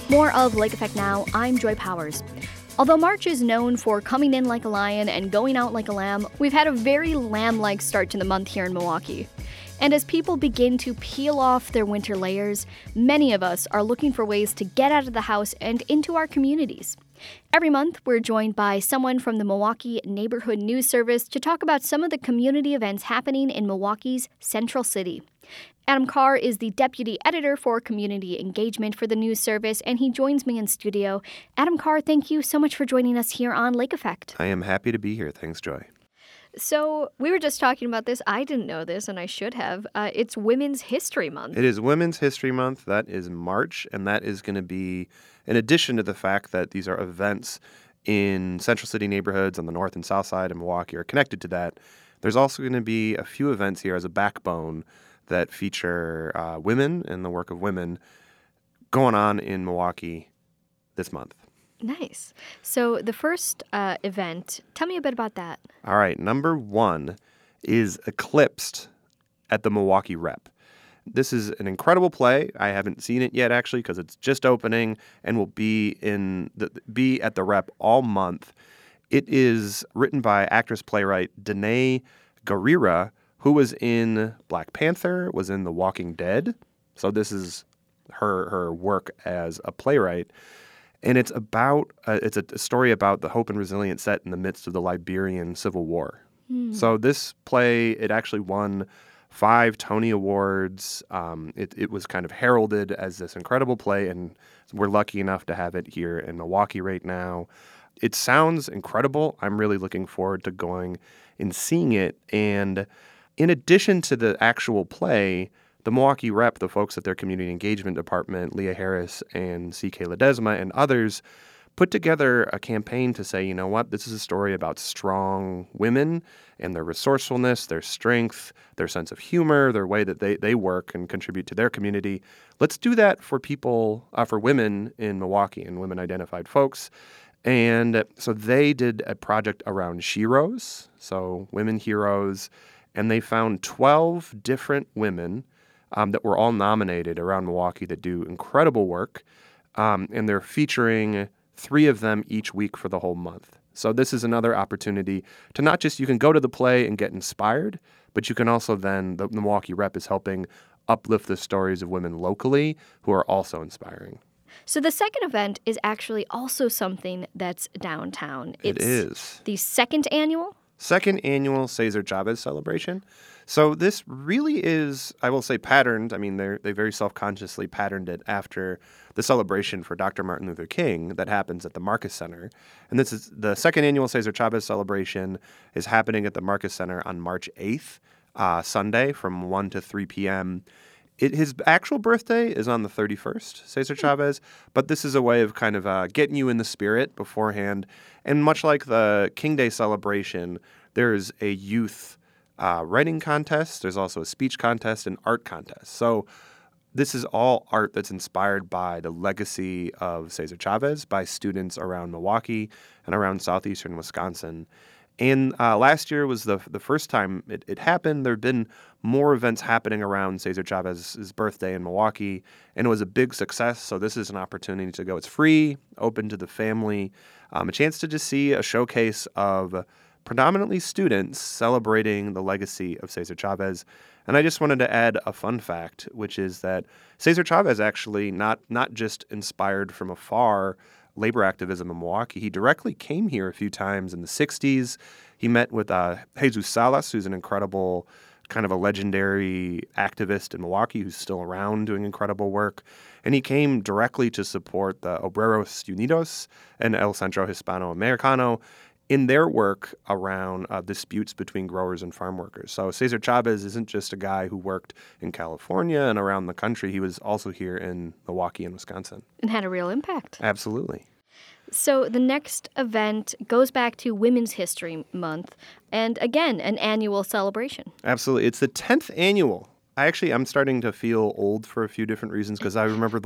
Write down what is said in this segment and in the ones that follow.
More of Lake Effect Now. I'm Joy Powers. Although March is known for coming in like a lion and going out like a lamb, we've had a very lamb-like start to the month here in Milwaukee. And as people begin to peel off their winter layers, many of us are looking for ways to get out of the house and into our communities. Every month, we're joined by someone from the Milwaukee Neighborhood News Service to talk about some of the community events happening in Milwaukee's Central City. Adam Carr is the deputy editor for community engagement for the news service, and he joins me in studio. Adam Carr, thank you so much for joining us here on Lake Effect. I am happy to be here. Thanks, Joy. So we were just talking about this. I didn't know this, and I should have. It's Women's History Month. It is Women's History Month. That is March, and that is going to be, in addition to the fact that these are events in Central City neighborhoods on the north and south side of Milwaukee are connected to that, there's also going to be a few events here as a backbone that feature women and the work of women going on in Milwaukee this month. Nice. So the first event, tell me a bit about that. All right. Number one is Eclipsed at the Milwaukee Rep. This is an incredible play. I haven't seen it yet, actually, because it's just opening and will be at the Rep all month. It is written by actress-playwright Danai Gurira, who was in Black Panther, was in The Walking Dead. So this is her work as a playwright. And it's a story about the hope and resilience set in the midst of the Liberian Civil War. So this play, it actually won 5 Tony Awards. It was kind of heralded as this incredible play, and we're lucky enough to have it here in Milwaukee right now. It sounds incredible. I'm really looking forward to going and seeing it. And in addition to the actual play, the Milwaukee Rep, the folks at their community engagement department, Leah Harris and C.K. Ledesma and others, put together a campaign to say, you know what, this is a story about strong women and their resourcefulness, their strength, their sense of humor, their way that they work and contribute to their community. Let's do that for people, for women in Milwaukee and women-identified folks. And so they did a project around sheroes, so women heroes, and they found 12 different women that were all nominated around Milwaukee that do incredible work, and they're featuring 3 of them each week for the whole month. So this is another opportunity to not just, you can go to the play and get inspired, but you can also then, the Milwaukee Rep is helping uplift the stories of women locally who are also inspiring. So the second event is actually also something that's downtown. It is. The second annual Cesar Chavez celebration. So this really is, I will say, patterned. I mean, they very self-consciously patterned it after the celebration for Dr. Martin Luther King that happens at the Marcus Center. And this is the second annual Cesar Chavez celebration is happening at the Marcus Center on March 8th, Sunday from 1 to 3 p.m. His actual birthday is on the 31st, Cesar Chavez, but this is a way of kind of getting you in the spirit beforehand. And much like the King Day celebration, there's a youth writing contest. There's also a speech contest and art contest. So this is all art that's inspired by the legacy of Cesar Chavez by students around Milwaukee and around southeastern Wisconsin. And last year was the first time it happened. There had been more events happening around Cesar Chavez's birthday in Milwaukee, and it was a big success. So this is an opportunity to go. It's free, open to the family, a chance to just see a showcase of predominantly students celebrating the legacy of Cesar Chavez. And I just wanted to add a fun fact, which is that Cesar Chavez actually not just inspired from afar labor activism in Milwaukee. He directly came here a few times in the 60s. He met with Jesus Salas, who's an incredible, kind of a legendary activist in Milwaukee who's still around doing incredible work. And he came directly to support the Obreros Unidos and El Centro Hispano-Americano in their work around disputes between growers and farm workers. So Cesar Chavez isn't just a guy who worked in California and around the country. He was also here in Milwaukee and Wisconsin. And had a real impact. Absolutely. So the next event goes back to Women's History Month, and again, an annual celebration. Absolutely. It's the 10th annual. I'm starting to feel old for a few different reasons because I remember,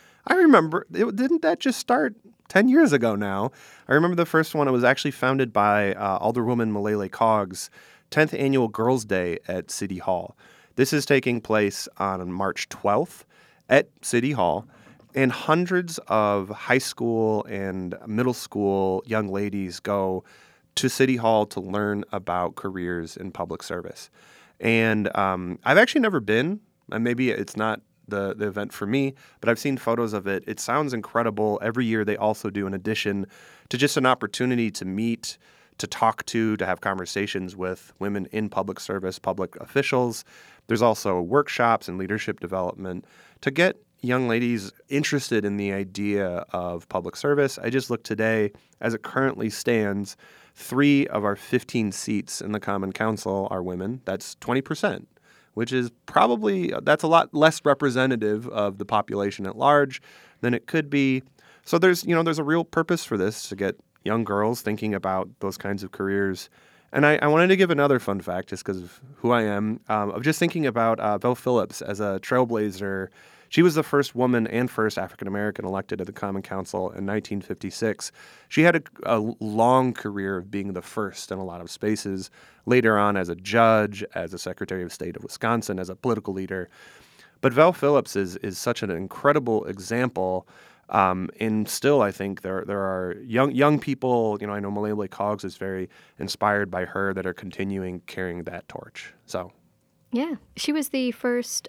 didn't that just start 10 years ago now? I remember the first one. It was actually founded by Alderwoman Malele Coggs, 10th Annual Girls' Day at City Hall. This is taking place on March 12th at City Hall. And hundreds of high school and middle school young ladies go to City Hall to learn about careers in public service. And I've actually never been. And maybe it's not the event for me, but I've seen photos of it. It sounds incredible. Every year they also do, in addition to just an opportunity to meet, to talk to have conversations with women in public service, public officials. There's also workshops and leadership development to get young ladies interested in the idea of public service. I just looked today, as it currently stands, 3 of our 15 seats in the Common Council are women. That's 20%, which is that's a lot less representative of the population at large than it could be. So there's a real purpose for this, to get young girls thinking about those kinds of careers. And I wanted to give another fun fact, just because of who I am, of just thinking about Vel Phillips as a trailblazer. She was the first woman and first African-American elected to the Common Council in 1956. She had a long career of being the first in a lot of spaces, later on as a judge, as a Secretary of State of Wisconsin, as a political leader. But Vel Phillips is such an incredible example. And still, I think there are young people, I know Malele Coggs is very inspired by her, that are continuing carrying that torch. So, yeah, she was the first,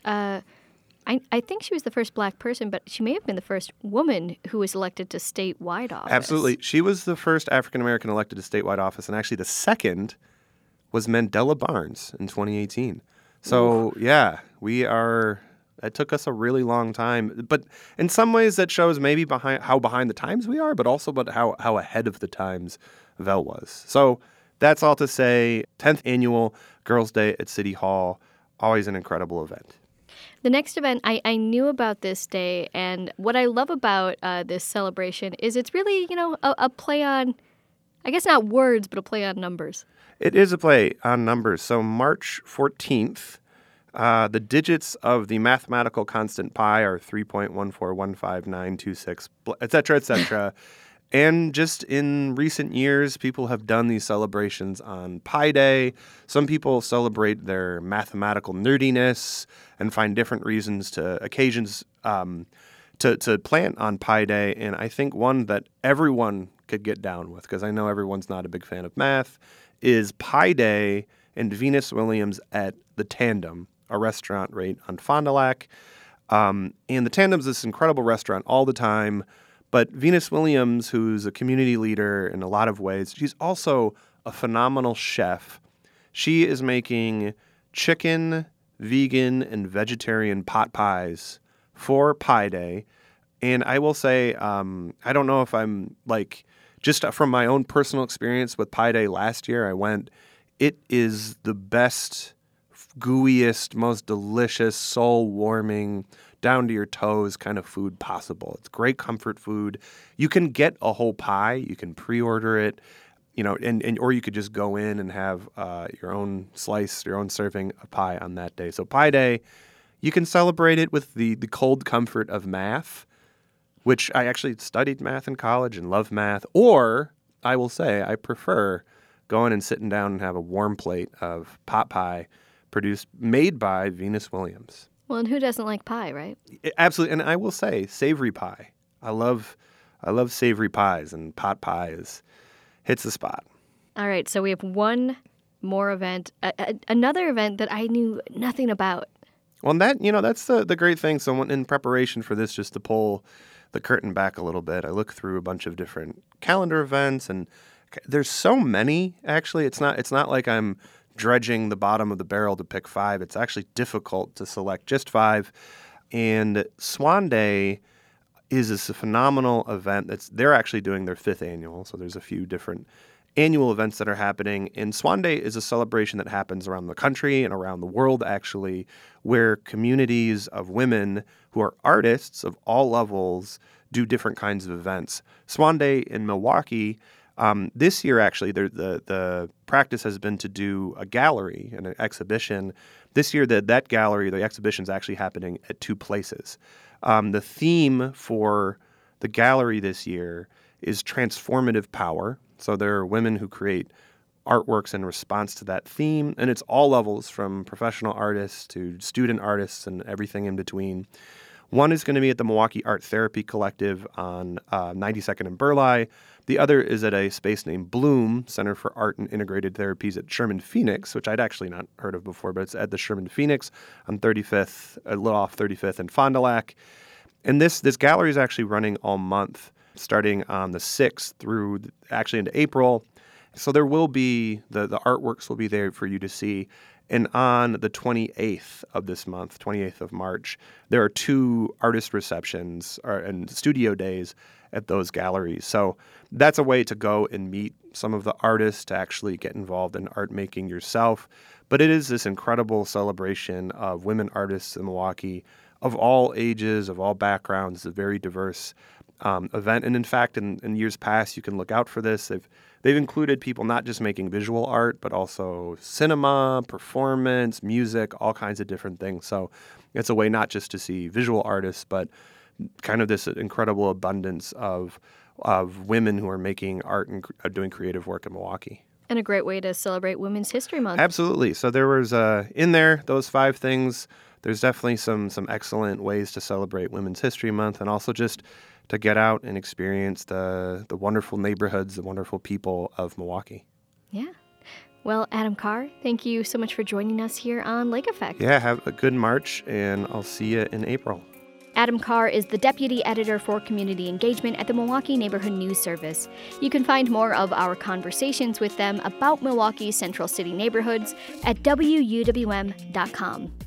I think she was the first Black person, but she may have been the first woman who was elected to statewide office. Absolutely. She was the first African-American elected to statewide office, and actually the second was Mandela Barnes in 2018. So, yeah, it took us a really long time. But in some ways that shows maybe how behind the times we are, but also about how ahead of the times Vel was. So that's all to say, 10th Annual Girls' Day at City Hall, always an incredible event. The next event, I knew about this day, and what I love about this celebration is it's really, a play on, I guess not words, but a play on numbers. It is a play on numbers. So March 14th, the digits of the mathematical constant pi are 3.1415926, et cetera, et cetera. And just in recent years, people have done these celebrations on Pi Day. Some people celebrate their mathematical nerdiness and find different occasions to plant on Pi Day. And I think one that everyone could get down with, because I know everyone's not a big fan of math, is Pi Day and Venus Williams at the Tandem, a restaurant right on Fond du Lac. And the Tandem's this incredible restaurant all the time. But Venus Williams, who's a community leader in a lot of ways, she's also a phenomenal chef. She is making chicken, vegan, and vegetarian pot pies for Pi Day. And I will say, I don't know if I'm just from my own personal experience with Pi Day last year, I went, it is the best, gooeyest, most delicious, soul-warming, down to your toes kind of food possible. It's great comfort food. You can get a whole pie. You can pre-order it, or you could just go in and have your own slice, your own serving of pie on that day. So Pi Day, you can celebrate it with the cold comfort of math, which I actually studied math in college and love math. Or I will say I prefer going and sitting down and have a warm plate of pot pie made by Venus Williams. Well, and who doesn't like pie, right? Absolutely. And I will say savory pie. I love savory pies, and pot pie hits the spot. All right. So we have one more event, another event that I knew nothing about. Well, and that's the great thing. So in preparation for this, just to pull the curtain back a little bit, I looked through a bunch of different calendar events, and there's so many, actually. It's not like I'm dredging the bottom of the barrel to pick 5. It's actually difficult to select just 5. And Swan Day is a phenomenal event. They're actually doing their 5th annual, so there's a few different annual events that are happening. And Swan Day is a celebration that happens around the country and around the world, actually, where communities of women who are artists of all levels do different kinds of events. Swan Day in Milwaukee, this year, actually, the practice has been to do a gallery and an exhibition. This year, that gallery, the exhibition is actually happening at 2 places. The theme for the gallery this year is transformative power. So there are women who create artworks in response to that theme, and it's all levels from professional artists to student artists and everything in between. One is going to be at the Milwaukee Art Therapy Collective on 92nd and Burleigh. The other is at a space named Bloom, Center for Art and Integrated Therapies at Sherman Phoenix, which I'd actually not heard of before, but it's at the Sherman Phoenix on 35th, a little off 35th and Fond du Lac. And this gallery is actually running all month, starting on the 6th through actually into April. So there will be, the artworks will be there for you to see. And on the 28th of this month, 28th of March, there are 2 artist receptions and studio days at those galleries. So that's a way to go and meet some of the artists, to actually get involved in art making yourself. But it is this incredible celebration of women artists in Milwaukee of all ages, of all backgrounds. It's a very diverse event. And in fact, in years past, you can look out for this. They've included people not just making visual art, but also cinema, performance, music, all kinds of different things. So it's a way not just to see visual artists, but kind of this incredible abundance of women who are making art and doing creative work in Milwaukee. And a great way to celebrate Women's History Month. Absolutely. So there was in there, those 5 things. There's definitely some excellent ways to celebrate Women's History Month, and also just to get out and experience the wonderful neighborhoods, the wonderful people of Milwaukee. Yeah. Well, Adam Carr, thank you so much for joining us here on Lake Effect. Yeah, have a good March, and I'll see you in April. Adam Carr is the Deputy Editor for Community Engagement at the Milwaukee Neighborhood News Service. You can find more of our conversations with them about Milwaukee's Central City neighborhoods at WUWM.com.